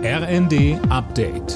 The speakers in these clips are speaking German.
RND Update.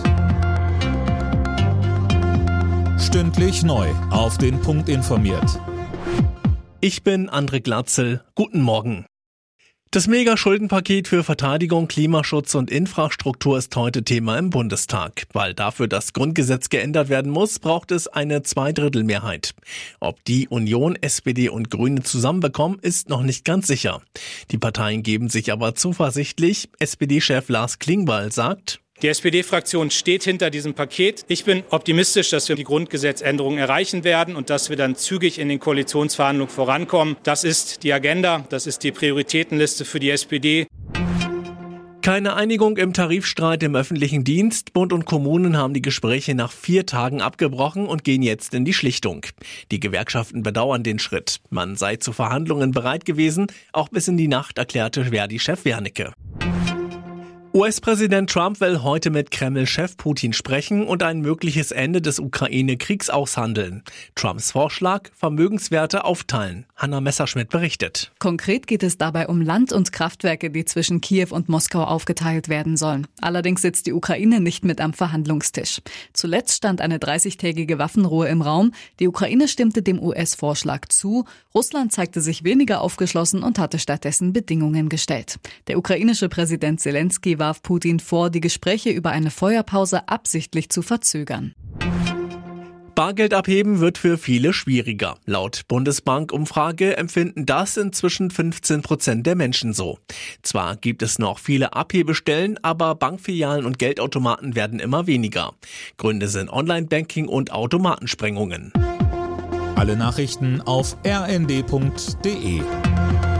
Stündlich neu auf den Punkt informiert. Ich bin André Glatzel. Guten Morgen. Das Mega-Schuldenpaket für Verteidigung, Klimaschutz und Infrastruktur ist heute Thema im Bundestag. Weil dafür das Grundgesetz geändert werden muss, braucht es eine Zweidrittelmehrheit. Ob die Union, SPD und Grüne zusammenbekommen, ist noch nicht ganz sicher. Die Parteien geben sich aber zuversichtlich. SPD-Chef Lars Klingbeil sagt: Die SPD-Fraktion steht hinter diesem Paket. Ich bin optimistisch, dass wir die Grundgesetzänderung erreichen werden und dass wir dann zügig in den Koalitionsverhandlungen vorankommen. Das ist die Agenda, das ist die Prioritätenliste für die SPD. Keine Einigung im Tarifstreit im öffentlichen Dienst. Bund und Kommunen haben die Gespräche nach 4 Tagen abgebrochen und gehen jetzt in die Schlichtung. Die Gewerkschaften bedauern den Schritt. Man sei zu Verhandlungen bereit gewesen, auch bis in die Nacht, erklärte Verdi-Chef Wernicke. US-Präsident Trump will heute mit Kreml-Chef Putin sprechen und ein mögliches Ende des Ukraine-Kriegs aushandeln. Trumps Vorschlag: Vermögenswerte aufteilen. Hanna Messerschmidt berichtet. Konkret geht es dabei um Land- und Kraftwerke, die zwischen Kiew und Moskau aufgeteilt werden sollen. Allerdings sitzt die Ukraine nicht mit am Verhandlungstisch. Zuletzt stand eine 30-tägige Waffenruhe im Raum. Die Ukraine stimmte dem US-Vorschlag zu. Russland zeigte sich weniger aufgeschlossen und hatte stattdessen Bedingungen gestellt. Der ukrainische Präsident Zelensky warf Putin vor, die Gespräche über eine Feuerpause absichtlich zu verzögern. Bargeld abheben wird für viele schwieriger. Laut Bundesbank-Umfrage empfinden das inzwischen 15% der Menschen so. Zwar gibt es noch viele Abhebestellen, aber Bankfilialen und Geldautomaten werden immer weniger. Gründe sind Online-Banking und Automatensprengungen. Alle Nachrichten auf rnd.de.